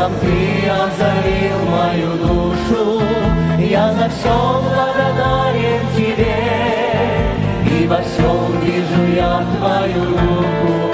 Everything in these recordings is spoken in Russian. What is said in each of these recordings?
светом Ты озарил мою душу. Я за все благодарен Тебе, и во всем вижу я Твою руку.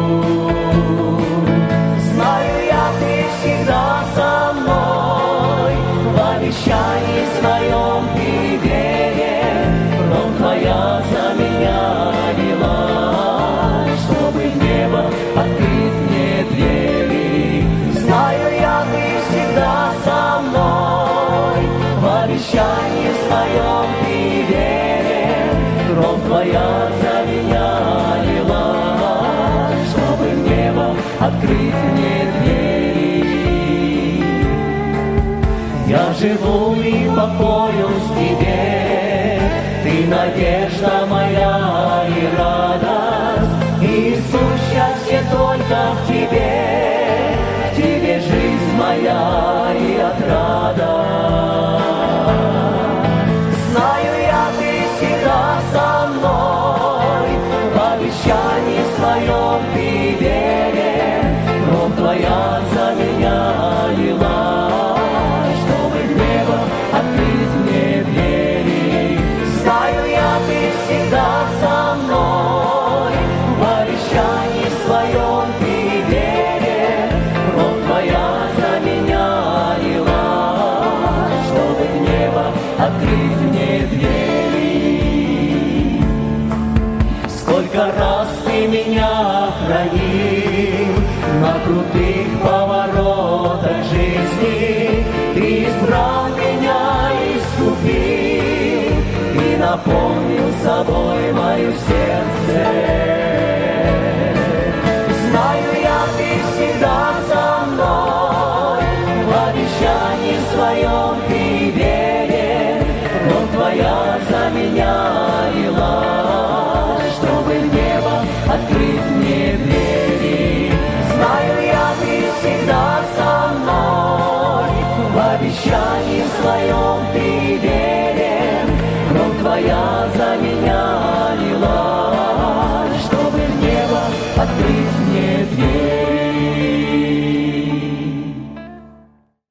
Знаю я, Ты всегда со мной, в обещании своем Ты верен. Кровь Твоя за меня лила, чтобы в небо открыть мне двери. Знаю я, Ты всегда со мной, в обещании своем Ты верен. Кровь Твоя за меня лила, чтобы в небо открыть мне двери. Я живу и покоюсь в Тебе, Ты надежда моя и радость. Иисус, счастье только в Тебе жизнь моя и отрада. Знаю я, Ты всегда со мной, в обещании своем Ты верен. Кровь Твоя за меня лила, чтобы в небо открыть мне двери. Знаю я, Ты всегда со мной, в обещании своем Ты верен. Кровь Твоя за меня лила, чтобы в небо открыть мне двери. Сколько раз Ты меня хранил на крутых поворотах жизни. Ты избрал меня, искупил и наполнил собой мое сердце. Знаю я, Ты всегда со мной, в обещании своем Ты верен. Кровь Твоя за меня лила, чтобы в небо открыть мне двери. Знаю я, Ты всегда со мной, в обещании своем Ты верен. Кровь Твоя за меня лила,